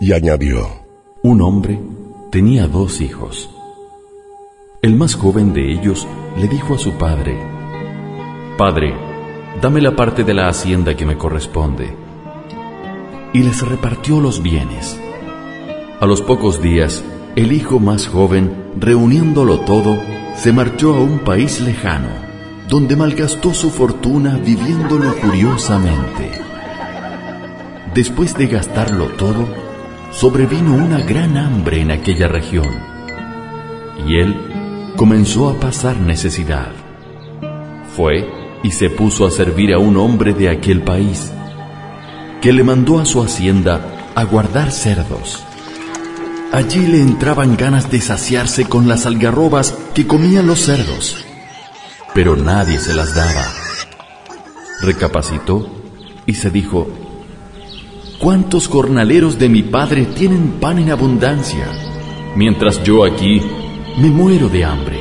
Y añadió: Un hombre tenía 2 hijos. El más joven de ellos le dijo a su padre: Padre, dame la parte de la hacienda que me corresponde. Y les repartió los bienes. A los pocos días, el hijo más joven, reuniéndolo todo, se marchó a un país lejano, donde malgastó su fortuna viviendo lujuriosamente. Después de gastarlo todo, sobrevino una gran hambre en aquella región, y él comenzó a pasar necesidad. Fue y se puso a servir a un hombre de aquel país, que le mandó a su hacienda a guardar cerdos. Allí le entraban ganas de saciarse con las algarrobas que comían los cerdos, pero nadie se las daba. Recapacitó y se dijo: ¿Cuántos jornaleros de mi padre tienen pan en abundancia, mientras yo aquí me muero de hambre?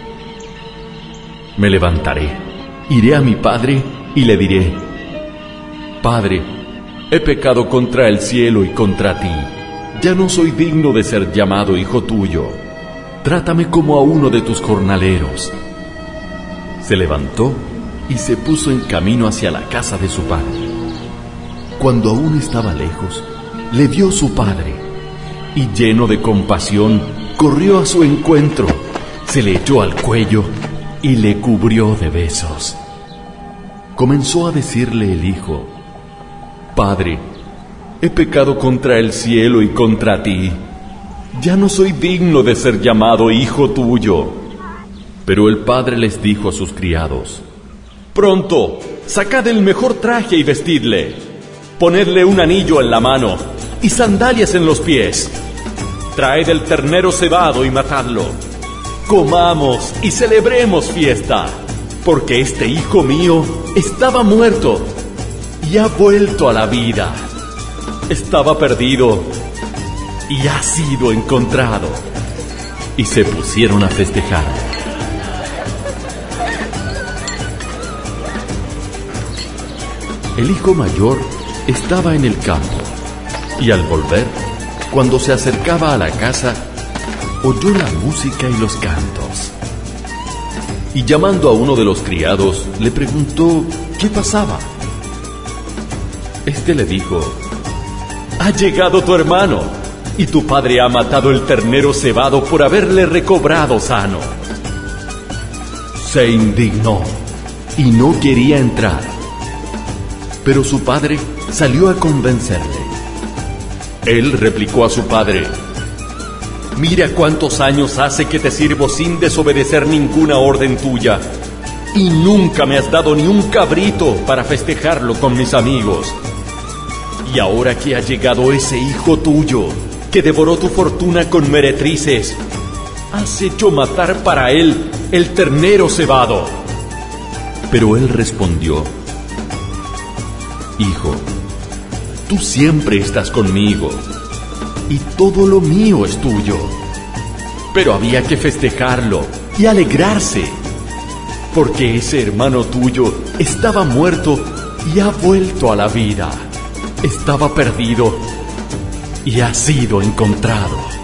Me levantaré, iré a mi padre y le diré: Padre, he pecado contra el cielo y contra ti. Ya no soy digno de ser llamado hijo tuyo. Trátame como a uno de tus jornaleros. Se levantó y se puso en camino hacia la casa de su padre. Cuando aún estaba lejos, le vio su padre, y lleno de compasión, corrió a su encuentro, se le echó al cuello y le cubrió de besos. Comenzó a decirle el hijo: Padre, he pecado contra el cielo y contra ti. Ya no soy digno de ser llamado hijo tuyo. Pero el padre les dijo a sus criados: Pronto, sacad el mejor traje y vestidle. Ponedle un anillo en la mano y sandalias en los pies. Traed el ternero cebado y matadlo. Comamos y celebremos fiesta, porque este hijo mío estaba muerto y ha vuelto a la vida. Estaba perdido y ha sido encontrado. Y se pusieron a festejar. El hijo mayor estaba en el campo, y al volver, cuando se acercaba a la casa, oyó la música y los cantos. Y llamando a uno de los criados, le preguntó qué pasaba. Este le dijo: Ha llegado tu hermano, y tu padre ha matado el ternero cebado por haberle recobrado sano. Se indignó y no quería entrar. Pero su padre salió a convencerle. Él replicó a su padre: Mira cuántos años hace que te sirvo sin desobedecer ninguna orden tuya, y nunca me has dado ni un cabrito para festejarlo con mis amigos. Y ahora que ha llegado ese hijo tuyo, que devoró tu fortuna con meretrices, has hecho matar para él el ternero cebado. Pero él respondió: Hijo, tú siempre estás conmigo, y todo lo mío es tuyo. Pero había que festejarlo y alegrarse, porque ese hermano tuyo estaba muerto y ha vuelto a la vida. Estaba perdido y ha sido encontrado.